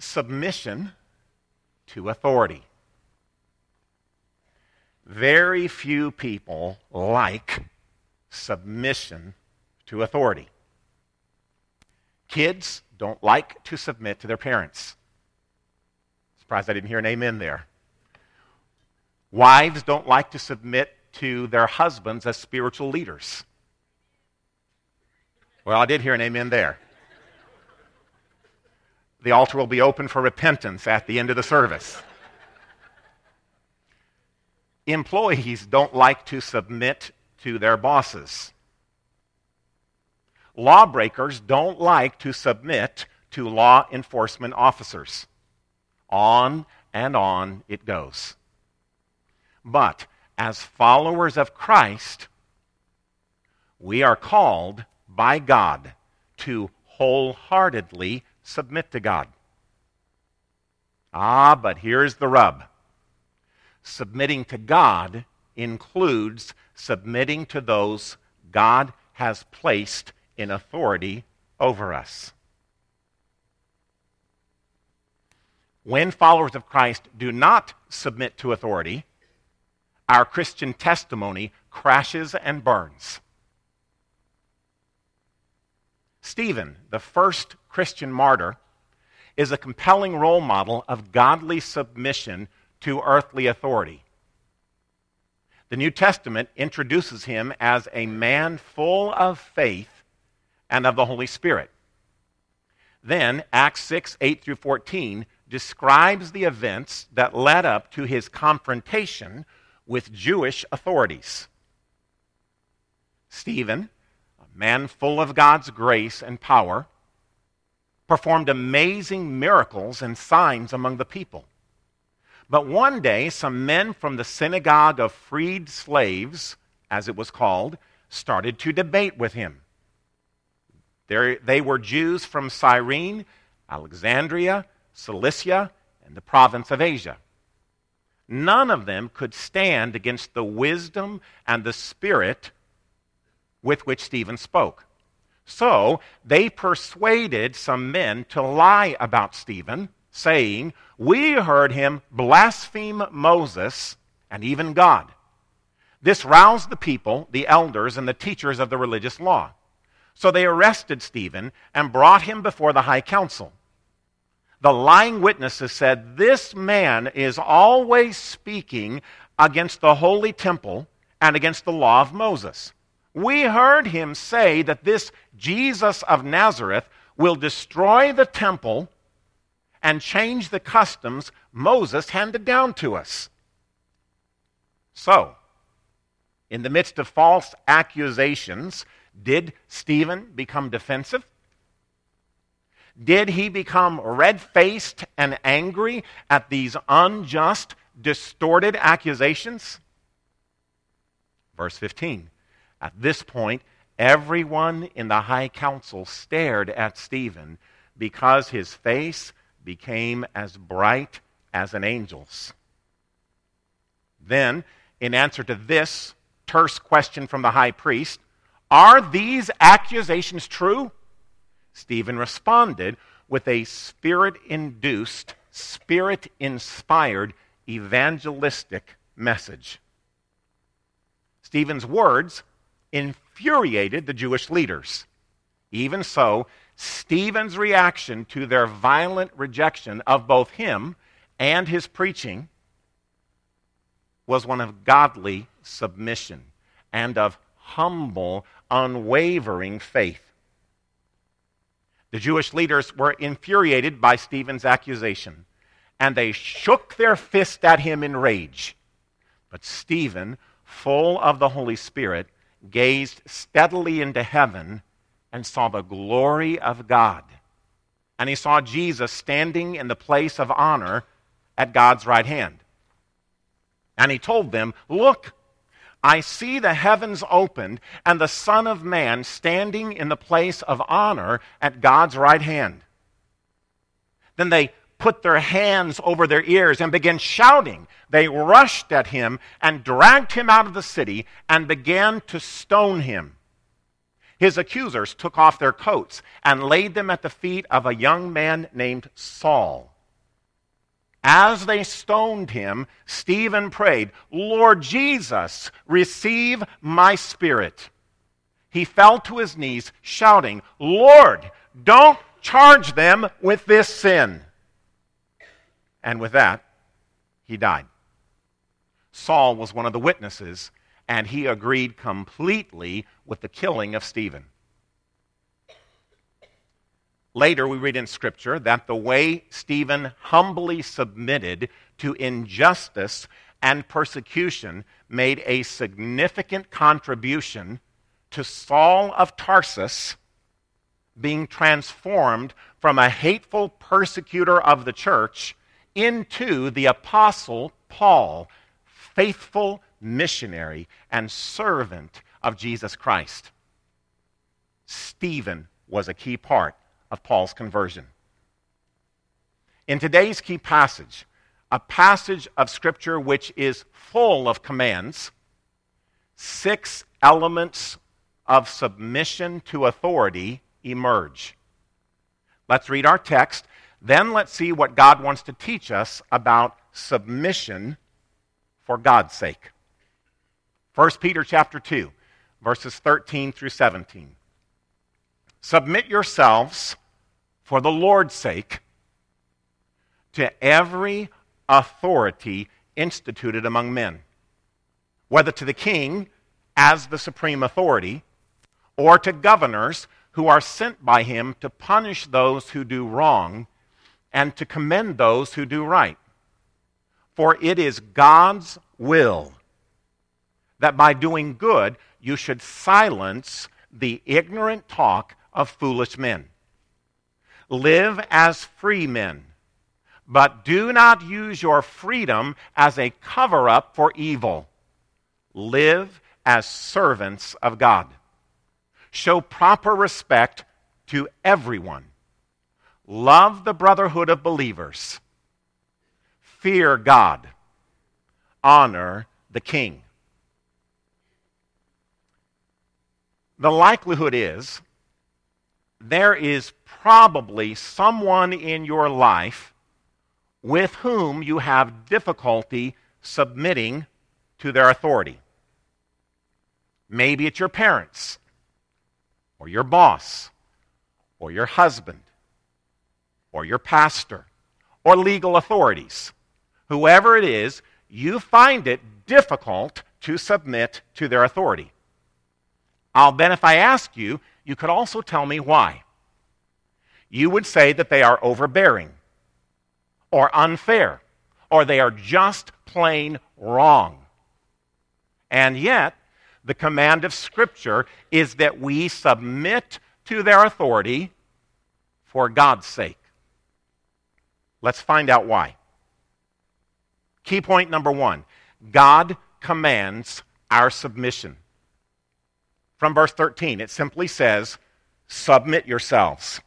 submission to authority. Very few people like submission to authority. Kids don't like to submit to their parents. Surprised I didn't hear an amen there. Wives don't like to submit to their husbands as spiritual leaders. Well, I did hear an amen there. The altar will be open for repentance at the end of the service. Employees don't like to submit to their bosses. Lawbreakers don't like to submit to law enforcement officers. On and on it goes. But as followers of Christ, we are called by God to wholeheartedly submit to God. But here's the rub. Submitting to God includes submitting to those God has placed in authority over us. When followers of Christ do not submit to authority, our Christian testimony crashes and burns. Stephen, the first Christian martyr, is a compelling role model of godly submission to earthly authority. The New Testament introduces him as a man full of faith and of the Holy Spirit. Then, Acts 6, 8 through 14, describes the events that led up to his confrontation with Jewish authorities. Stephen, a man full of God's grace and power, performed amazing miracles and signs among the people. But one day, some men from the synagogue of freed slaves, as it was called, started to debate with him. They were Jews from Cyrene, Alexandria, Cilicia, and the province of Asia. None of them could stand against the wisdom and the spirit with which Stephen spoke. So they persuaded some men to lie about Stephen, saying, "We heard him blaspheme Moses and even God." This roused the people, the elders, and the teachers of the religious law. So they arrested Stephen and brought him before the high council. The lying witnesses said, "This man is always speaking against the holy temple and against the law of Moses. We heard him say that this Jesus of Nazareth will destroy the temple and change the customs Moses handed down to us." So, in the midst of false accusations, did Stephen become defensive? Did he become red-faced and angry at these unjust, distorted accusations? Verse 15. At this point, everyone in the high council stared at Stephen because his face became as bright as an angel's. Then, in answer to this terse question from the high priest, "Are these accusations true?" Stephen responded with a spirit-induced, spirit-inspired, evangelistic message. Stephen's words infuriated the Jewish leaders. Even so, Stephen's reaction to their violent rejection of both him and his preaching was one of godly submission and of humble, unwavering faith. The Jewish leaders were infuriated by Stephen's accusation, and they shook their fist at him in rage. But Stephen, full of the Holy Spirit, gazed steadily into heaven and saw the glory of God. And he saw Jesus standing in the place of honor at God's right hand. And he told them, "Look, I see the heavens opened and the Son of Man standing in the place of honor at God's right hand." Then they put their hands over their ears and began shouting. They rushed at him and dragged him out of the city and began to stone him. His accusers took off their coats and laid them at the feet of a young man named Saul. As they stoned him, Stephen prayed, "Lord Jesus, receive my spirit." He fell to his knees, shouting, "Lord, don't charge them with this sin." And with that, he died. Saul was one of the witnesses, and he agreed completely with the killing of Stephen. Later, we read in Scripture that the way Stephen humbly submitted to injustice and persecution made a significant contribution to Saul of Tarsus being transformed from a hateful persecutor of the church into the Apostle Paul, faithful missionary and servant of Jesus Christ. Stephen was a key part of Paul's conversion. In today's key passage, a passage of Scripture which is full of commands, 6 elements of submission to authority emerge. Let's read our text, then let's see what God wants to teach us about submission for God's sake. 1 Peter chapter 2, verses 13 through 17. Submit yourselves for the Lord's sake to every authority instituted among men, whether to the king as the supreme authority, or to governors who are sent by him to punish those who do wrong and to commend those who do right. For it is God's will that by doing good you should silence the ignorant talk of foolish men. Live as free men, but do not use your freedom as a cover-up for evil. Live as servants of God. Show proper respect to everyone. Love the brotherhood of believers. Fear God. Honor the king. The likelihood is there is probably someone in your life with whom you have difficulty submitting to their authority. Maybe it's your parents, or your boss, or your husband, or your pastor, or legal authorities. Whoever it is, you find it difficult to submit to their authority. I'll bet if I ask you, you could also tell me why. You would say that they are overbearing, or unfair, or they are just plain wrong. And yet, the command of Scripture is that we submit to their authority for God's sake. Let's find out why. Key point number 1, God commands our submission. From verse 13, it simply says, submit yourselves.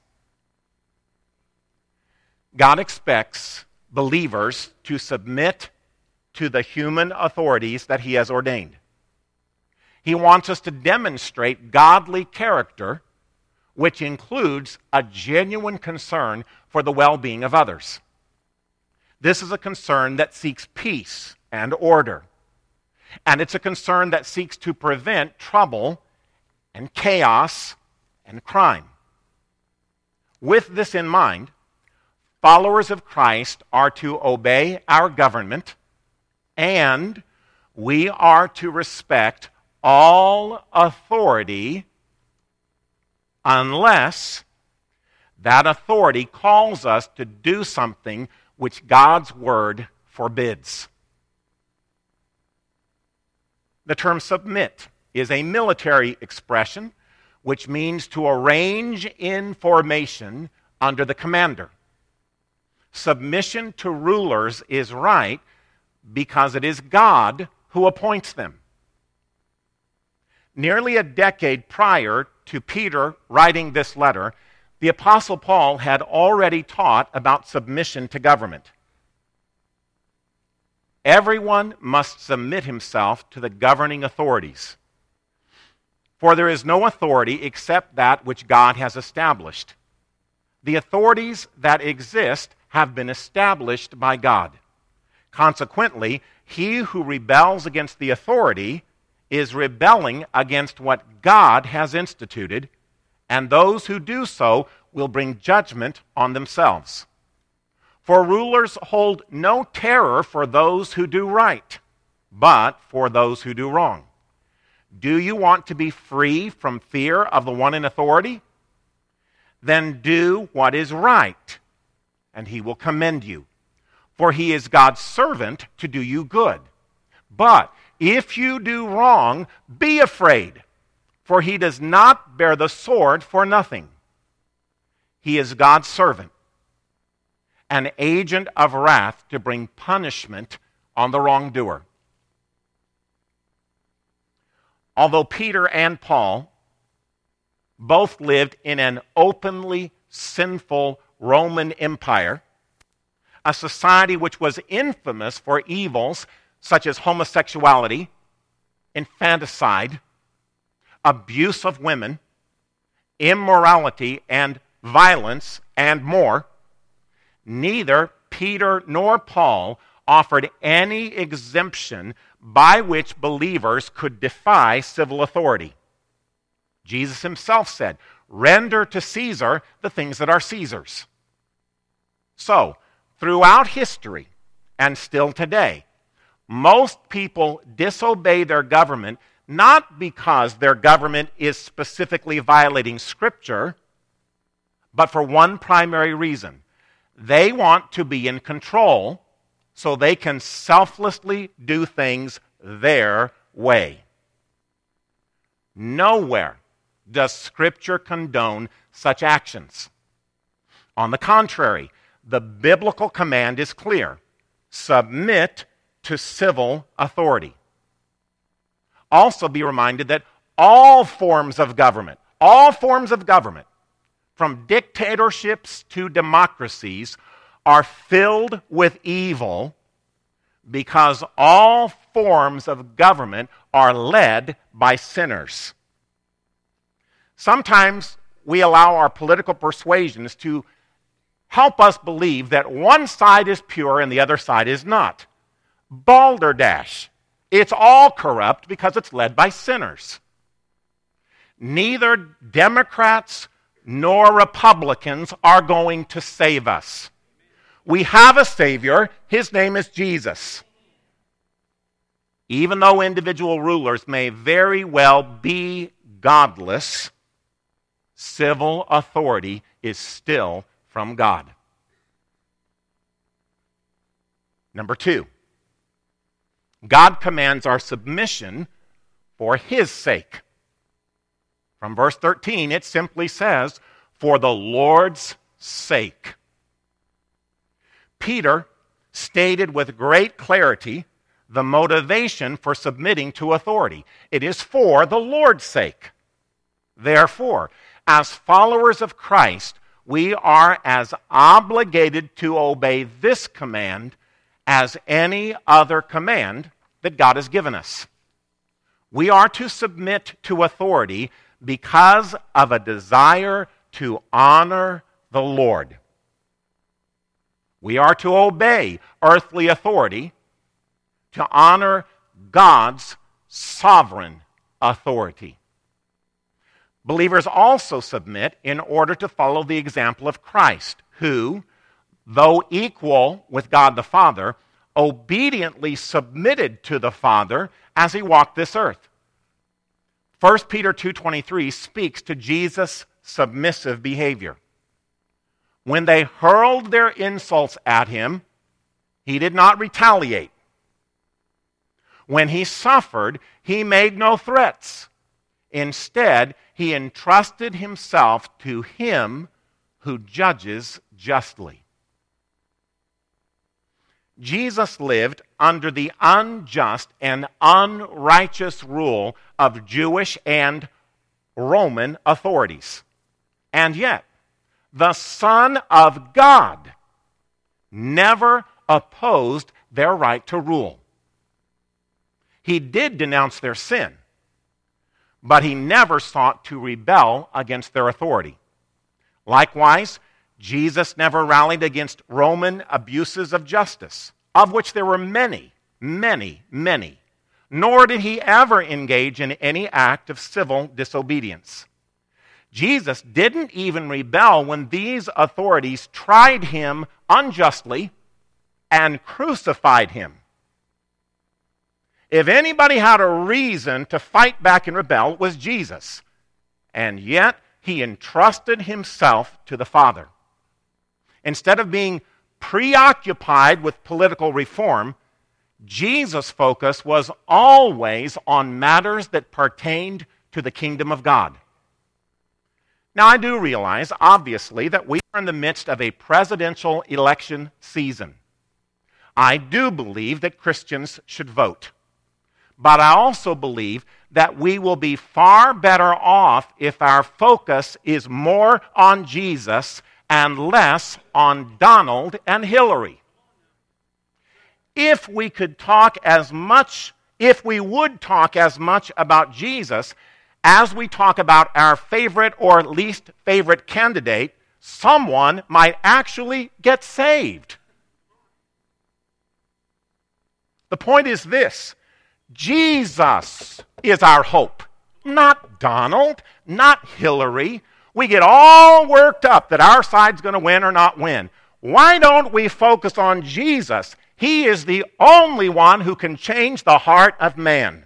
God expects believers to submit to the human authorities that He has ordained. He wants us to demonstrate godly character, which includes a genuine concern for the well-being of others. This is a concern that seeks peace and order. And it's a concern that seeks to prevent trouble and chaos and crime. With this in mind, followers of Christ are to obey our government, and we are to respect all authority unless that authority calls us to do something which God's word forbids. The term submit is a military expression which means to arrange in formation under the commander. Submission to rulers is right because it is God who appoints them. Nearly a decade prior to Peter writing this letter, the Apostle Paul had already taught about submission to government. Everyone must submit himself to the governing authorities. For there is no authority except that which God has established. The authorities that exist have been established by God. Consequently, he who rebels against the authority is rebelling against what God has instituted, and those who do so will bring judgment on themselves. For rulers hold no terror for those who do right, but for those who do wrong. Do you want to be free from fear of the one in authority? Then do what is right, and he will commend you. For he is God's servant to do you good. But if you do wrong, be afraid, for he does not bear the sword for nothing. He is God's servant, an agent of wrath to bring punishment on the wrongdoer. Although Peter and Paul both lived in an openly sinful Roman Empire, a society which was infamous for evils such as homosexuality, infanticide, abuse of women, immorality, and violence, and more, neither Peter nor Paul offered any exemption by which believers could defy civil authority. Jesus himself said, "Render to Caesar the things that are Caesar's." So, throughout history, and still today, most people disobey their government not because their government is specifically violating Scripture, but for one primary reason. They want to be in control so they can selflessly do things their way. Nowhere does Scripture condone such actions. On the contrary, the biblical command is clear: submit to civil authority. Also be reminded that all forms of government, from dictatorships to democracies, are filled with evil because all forms of government are led by sinners. Sometimes we allow our political persuasions to help us believe that one side is pure and the other side is not. Balderdash. It's all corrupt because it's led by sinners. Neither Democrats nor Republicans are going to save us. We have a Savior. His name is Jesus. Even though individual rulers may very well be godless, civil authority is still from God. Number 2, God commands our submission for His sake. From verse 13, it simply says, "For the Lord's sake." Peter stated with great clarity the motivation for submitting to authority. It is for the Lord's sake. Therefore, as followers of Christ, we are as obligated to obey this command as any other command that God has given us. We are to submit to authority because of a desire to honor the Lord. We are to obey earthly authority to honor God's sovereign authority. Believers also submit in order to follow the example of Christ, who, though equal with God the Father, obediently submitted to the Father as he walked this earth. 1 Peter 2:23 speaks to Jesus' submissive behavior. When they hurled their insults at him, he did not retaliate. When he suffered, he made no threats. Instead, he entrusted himself to him who judges justly. Jesus lived under the unjust and unrighteous rule of Jewish and Roman authorities. And yet, the Son of God never opposed their right to rule. He did denounce their sin, but he never sought to rebel against their authority. Likewise, Jesus never rallied against Roman abuses of justice, of which there were many, many, many. Nor did he ever engage in any act of civil disobedience. Jesus didn't even rebel when these authorities tried him unjustly and crucified him. If anybody had a reason to fight back and rebel, it was Jesus. And yet, he entrusted himself to the Father. Instead of being preoccupied with political reform, Jesus' focus was always on matters that pertained to the kingdom of God. Now, I do realize, obviously, that we are in the midst of a presidential election season. I do believe that Christians should vote. But I also believe that we will be far better off if our focus is more on Jesus and less on Donald and Hillary. If we would talk as much about Jesus as we talk about our favorite or least favorite candidate, someone might actually get saved. The point is this: Jesus is our hope, not Donald, not Hillary. We get all worked up that our side's going to win or not win. Why don't we focus on Jesus? He is the only one who can change the heart of man.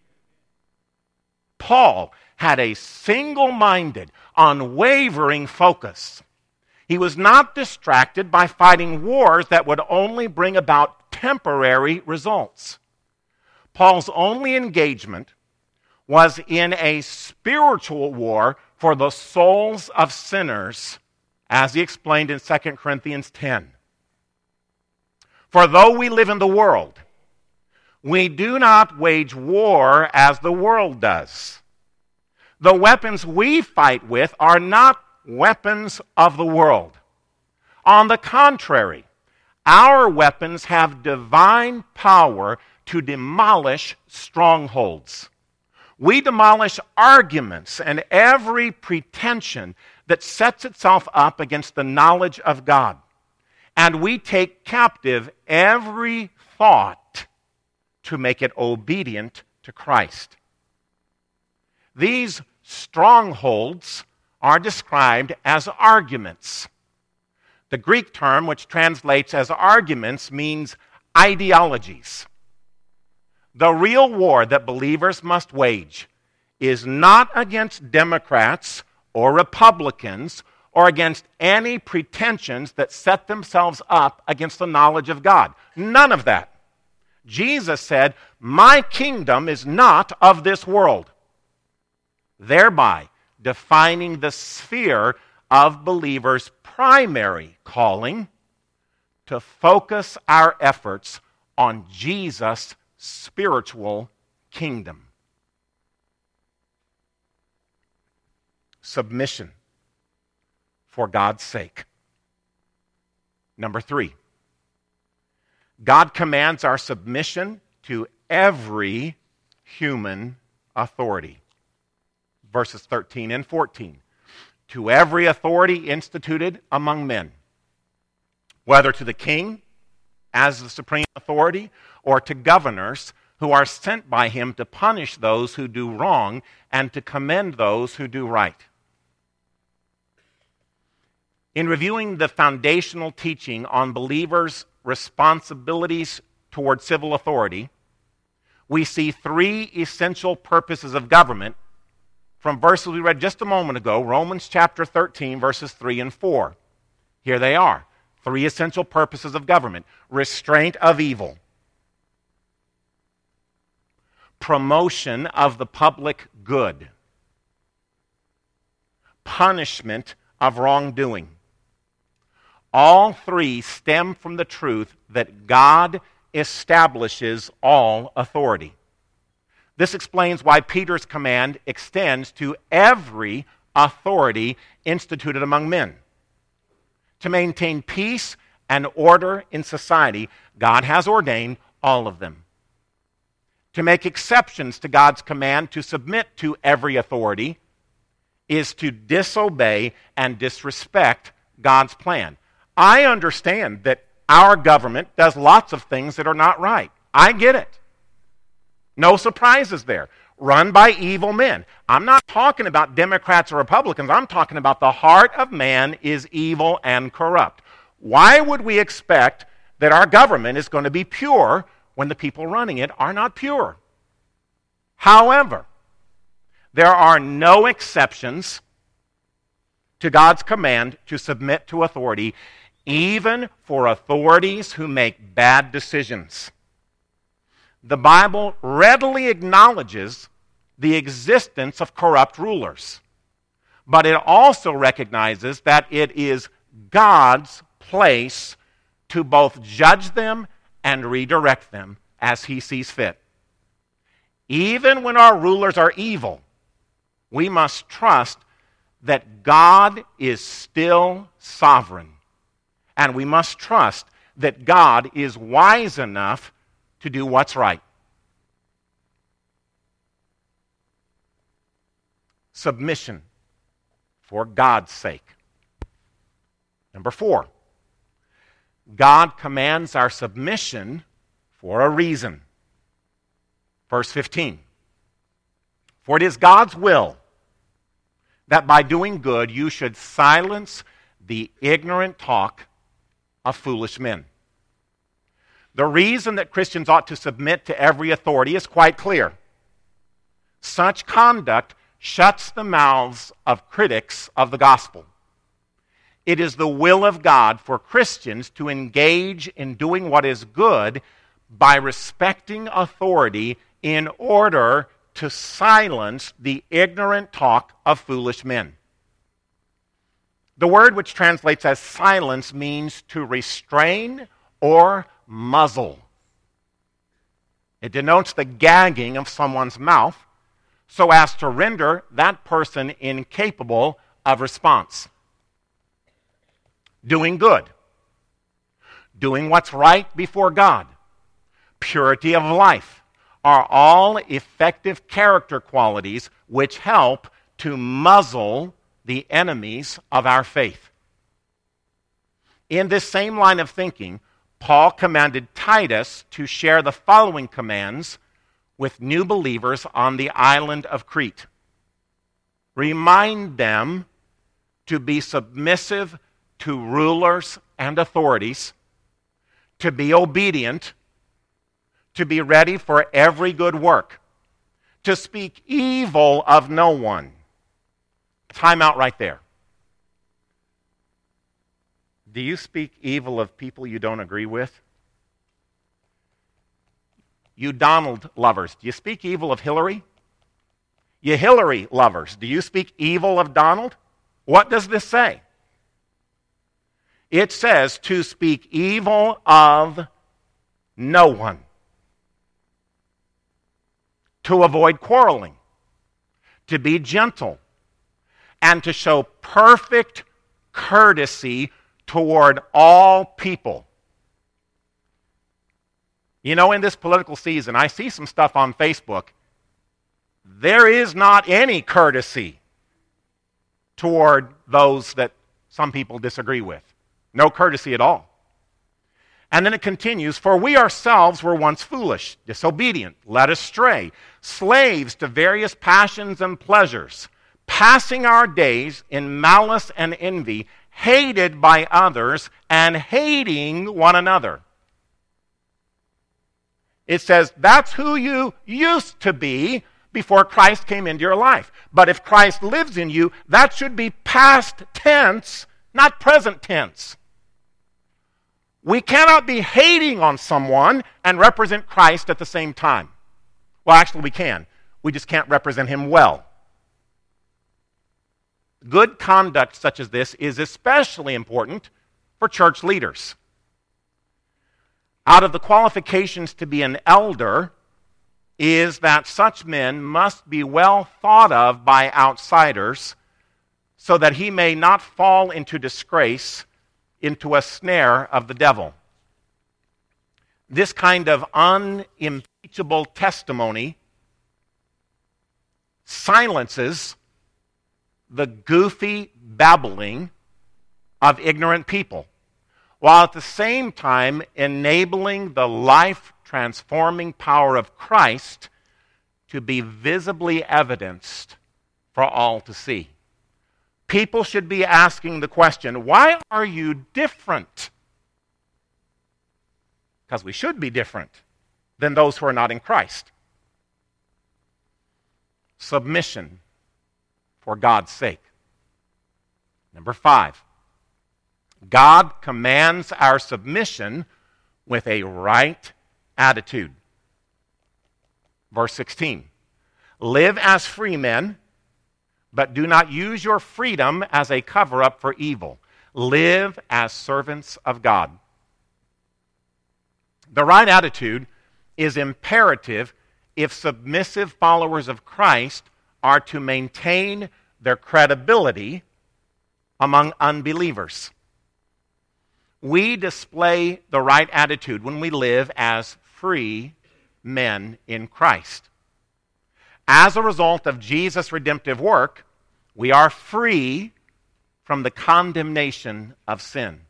Paul had a single-minded, unwavering focus. He was not distracted by fighting wars that would only bring about temporary results. Paul's only engagement was in a spiritual war for the souls of sinners, as he explained in 2 Corinthians 10. For though we live in the world, we do not wage war as the world does. The weapons we fight with are not weapons of the world. On the contrary, our weapons have divine power to demolish strongholds. We demolish arguments and every pretension that sets itself up against the knowledge of God. And we take captive every thought to make it obedient to Christ. These strongholds are described as arguments. The Greek term, which translates as arguments, means ideologies. The real war that believers must wage is not against Democrats or Republicans or against any pretensions that set themselves up against the knowledge of God. None of that. Jesus said, "My kingdom is not of this world," thereby defining the sphere of believers' primary calling to focus our efforts on Jesus' spiritual kingdom. Submission for God's sake. Number 3, God commands our submission to every human authority. Verses 13 and 14. To every authority instituted among men, whether to the king as the supreme authority or to governors who are sent by him to punish those who do wrong and to commend those who do right. In reviewing the foundational teaching on believers' responsibilities toward civil authority, we see 3 essential purposes of government from verses we read just a moment ago, Romans chapter 13, verses 3 and 4. Here they are. 3 essential purposes of government. Restraint of evil. Promotion of the public good. Punishment of wrongdoing. All 3 stem from the truth that God establishes all authority. This explains why Peter's command extends to every authority instituted among men. To maintain peace and order in society, God has ordained all of them. To make exceptions to God's command to submit to every authority is to disobey and disrespect God's plan. I understand that our government does lots of things that are not right. I get it. No surprises there. Run by evil men. I'm not talking about Democrats or Republicans. I'm talking about the heart of man is evil and corrupt. Why would we expect that our government is going to be pure when the people running it are not pure? However, there are no exceptions to God's command to submit to authority, even for authorities who make bad decisions. The Bible readily acknowledges the existence of corrupt rulers, but it also recognizes that it is God's place to both judge them and redirect them as He sees fit. Even when our rulers are evil, we must trust that God is still sovereign, and we must trust that God is wise enough to do what's right. Submission for God's sake. Number 4, God commands our submission for a reason. Verse 15. For it is God's will that by doing good you should silence the ignorant talk of foolish men. The reason that Christians ought to submit to every authority is quite clear. Such conduct shuts the mouths of critics of the gospel. It is the will of God for Christians to engage in doing what is good by respecting authority in order to silence the ignorant talk of foolish men. The word which translates as silence means to restrain or muzzle. It denotes the gagging of someone's mouth so as to render that person incapable of response. Doing good, doing what's right before God, purity of life are all effective character qualities which help to muzzle the enemies of our faith. In this same line of thinking, Paul commanded Titus to share the following commands with new believers on the island of Crete. Remind them to be submissive to rulers and authorities, to be obedient, to be ready for every good work, to speak evil of no one. Time out right there. Do you speak evil of people you don't agree with? You Donald lovers, do you speak evil of Hillary? You Hillary lovers, do you speak evil of Donald? What does this say? It says to speak evil of no one. To avoid quarreling. To be gentle. And to show perfect courtesy toward all people. You know, in this political season, I see some stuff on Facebook. There is not any courtesy toward those that some people disagree with. No courtesy at all. And then it continues, for we ourselves were once foolish, disobedient, led astray, slaves to various passions and pleasures, passing our days in malice and envy, hated by others and hating one another. It says that's who you used to be before Christ came into your life. But if Christ lives in you, that should be past tense, not present tense. We cannot be hating on someone and represent Christ at the same time. Well, actually we can. We just can't represent him well. Good conduct such as this is especially important for church leaders. Out of the qualifications to be an elder is that such men must be well thought of by outsiders so that he may not fall into disgrace, into a snare of the devil. This kind of unimpeachable testimony silences the goofy babbling of ignorant people, while at the same time enabling the life-transforming power of Christ to be visibly evidenced for all to see. People should be asking the question, why are you different? Because we should be different than those who are not in Christ. Submission for God's sake. Number 5, God commands our submission with a right attitude. Verse 16, live as free men, but do not use your freedom as a cover-up for evil. Live as servants of God. The right attitude is imperative if submissive followers of Christ are to maintain their credibility among unbelievers. We display the right attitude when we live as free men in Christ. As a result of Jesus' redemptive work, we are free from the condemnation of sin.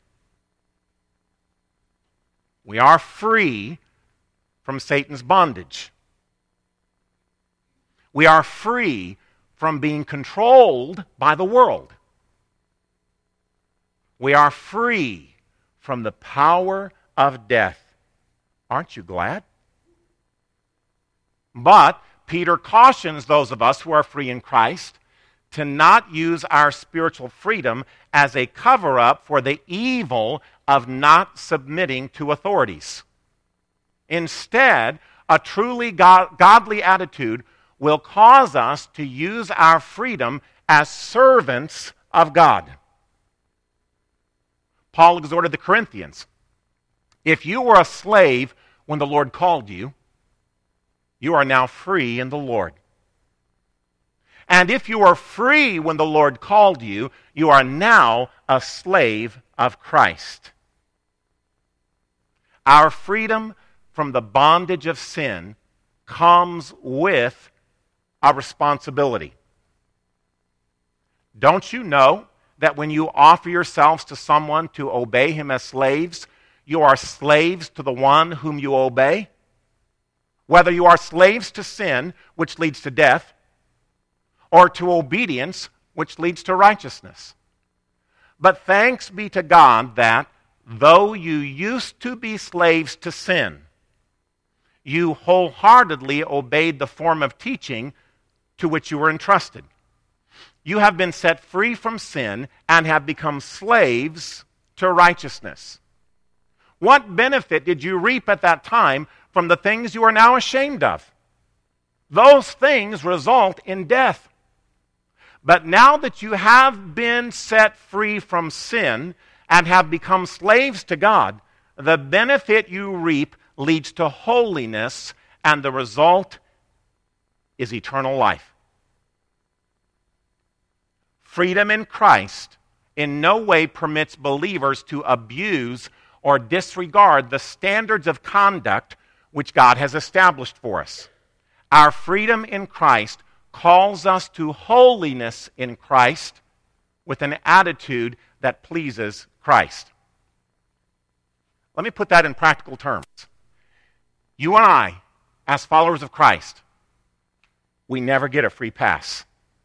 We are free from Satan's bondage. We are free from being controlled by the world. We are free from the power of death. Aren't you glad? But Peter cautions those of us who are free in Christ to not use our spiritual freedom as a cover-up for the evil of not submitting to authorities. Instead, a truly godly attitude will cause us to use our freedom as servants of God. Paul exhorted the Corinthians, if you were a slave when the Lord called you, you are now free in the Lord. And if you are free when the Lord called you, you are now a slave of Christ. Our freedom from the bondage of sin comes with a responsibility. Don't you know that when you offer yourselves to someone to obey him as slaves, you are slaves to the one whom you obey? Whether you are slaves to sin, which leads to death, or to obedience, which leads to righteousness. But thanks be to God that, though you used to be slaves to sin, you wholeheartedly obeyed the form of teaching to which you were entrusted. You have been set free from sin and have become slaves to righteousness. What benefit did you reap at that time from the things you are now ashamed of? Those things result in death. But now that you have been set free from sin and have become slaves to God, the benefit you reap leads to holiness, and the result is eternal life. Freedom in Christ in no way permits believers to abuse or disregard the standards of conduct which God has established for us. Our freedom in Christ calls us to holiness in Christ with an attitude that pleases Christ. Let me put that in practical terms. You and I, as followers of Christ, we never get a free pass.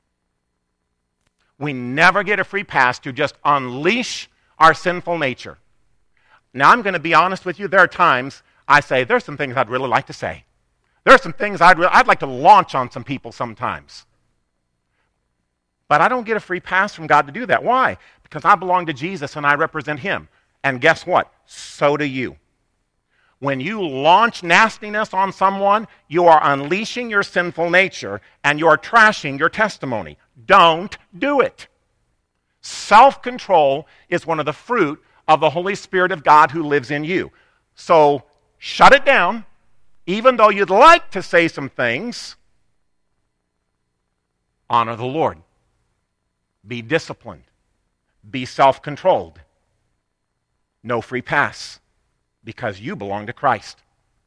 We never get a free pass to just unleash our sinful nature. Now, I'm going to be honest with you. There are times I say, there's some things I'd really like to say. There are some things I'd like to launch on some people sometimes. But I don't get a free pass from God to do that. Why? Because I belong to Jesus and I represent him. And guess what? So do you. When you launch nastiness on someone, you are unleashing your sinful nature and you are trashing your testimony. Don't do it. Self-control is one of the fruit of the Holy Spirit of God who lives in you. So shut it down. Even though you'd like to say some things, honor the Lord. Be disciplined. Be self-controlled. No free pass, because you belong to Christ.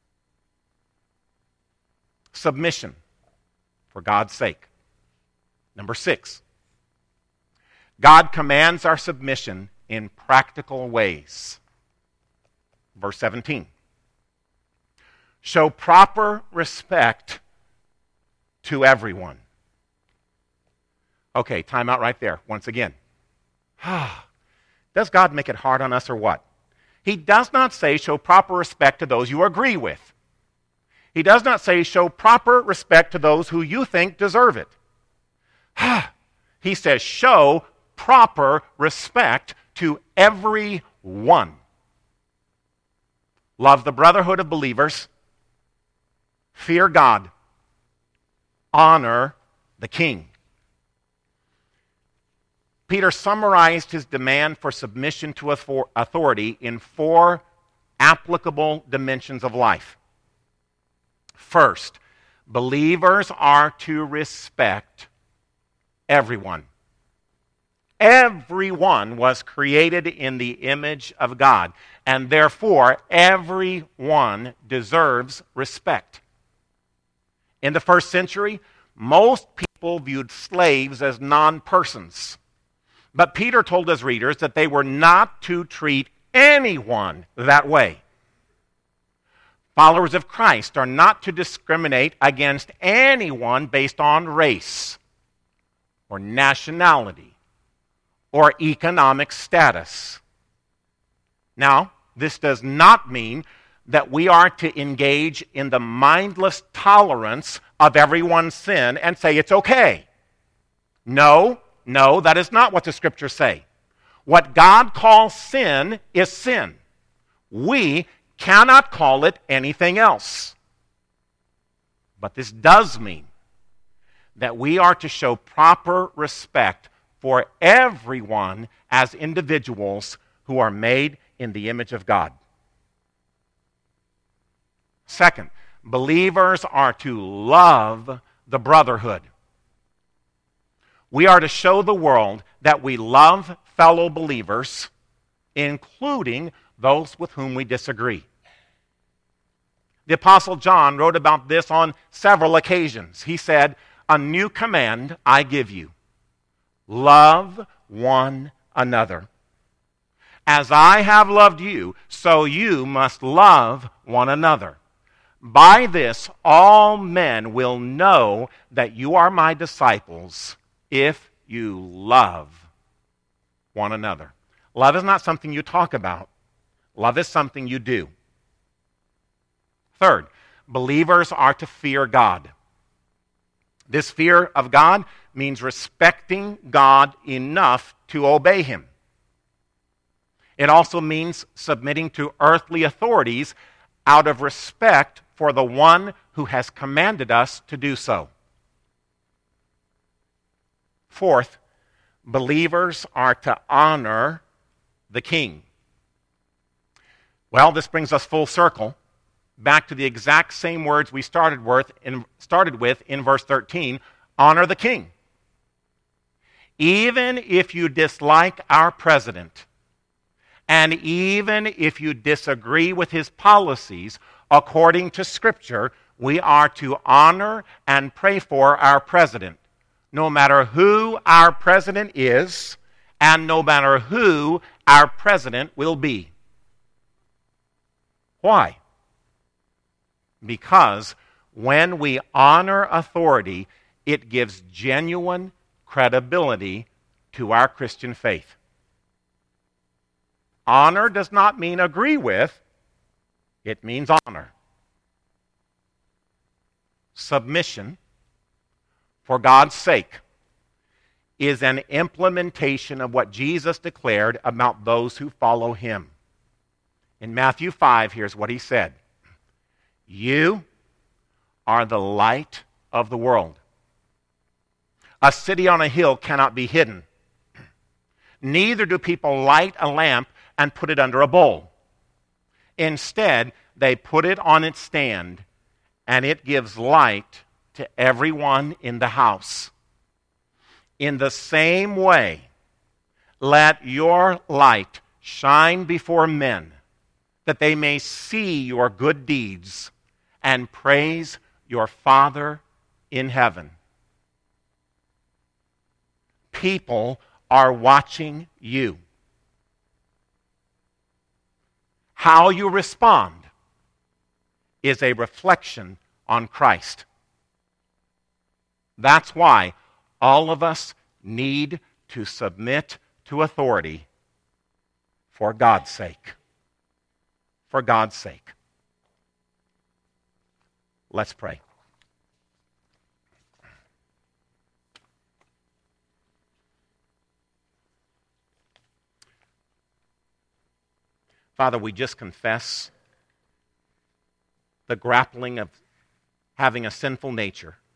Submission for God's sake. Number 6, God commands our submission in practical ways. Verse 17. Show proper respect to everyone. Okay, time out right there once again. Does God make it hard on us or what? He does not say show proper respect to those you agree with. He does not say show proper respect to those who you think deserve it. He says show proper respect to everyone. Love the brotherhood of believers. Fear God. Honor the king. Peter summarized his demand for submission to authority in 4 applicable dimensions of life. First, believers are to respect everyone. Everyone was created in the image of God, and therefore everyone deserves respect. In the first century, most people viewed slaves as non-persons. But Peter told his readers that they were not to treat anyone that way. Followers of Christ are not to discriminate against anyone based on race or nationality or economic status. Now, this does not mean that we are to engage in the mindless tolerance of everyone's sin and say it's okay. No, that is not what the Scriptures say. What God calls sin is sin. We cannot call it anything else. But this does mean that we are to show proper respect for everyone as individuals who are made in the image of God. Second, believers are to love the brotherhood. We are to show the world that we love fellow believers, including those with whom we disagree. The Apostle John wrote about this on several occasions. He said, "A new command I give you. Love one another. As I have loved you, so you must love one another. By this all men will know that you are my disciples, if you love one another." Love is not something you talk about. Love is something you do. Third, believers are to fear God. This fear of God means respecting God enough to obey Him. It also means submitting to earthly authorities out of respect for the one who has commanded us to do so. Fourth, believers are to honor the king. Well, this brings us full circle back to the exact same words we started with in verse 13, honor the king. Even if you dislike our president, and even if you disagree with his policies, according to Scripture, we are to honor and pray for our president, no matter who our president is, and no matter who our president will be. Why? Because when we honor authority, it gives genuine credibility to our Christian faith. Honor does not mean agree with, it means honor. Submission, for God's sake, is an implementation of what Jesus declared about those who follow Him. In Matthew 5, here's what He said. You are the light of the world. A city on a hill cannot be hidden. Neither do people light a lamp and put it under a bowl. Instead, they put it on its stand, and it gives light to everyone in the house. In the same way, let your light shine before men, that they may see your good deeds and praise your Father in heaven. People are watching you. how you respond is a reflection on Christ. That's why all of us need to submit to authority for God's sake. For God's sake. Let's pray. Father, we just confess the grappling of having a sinful nature.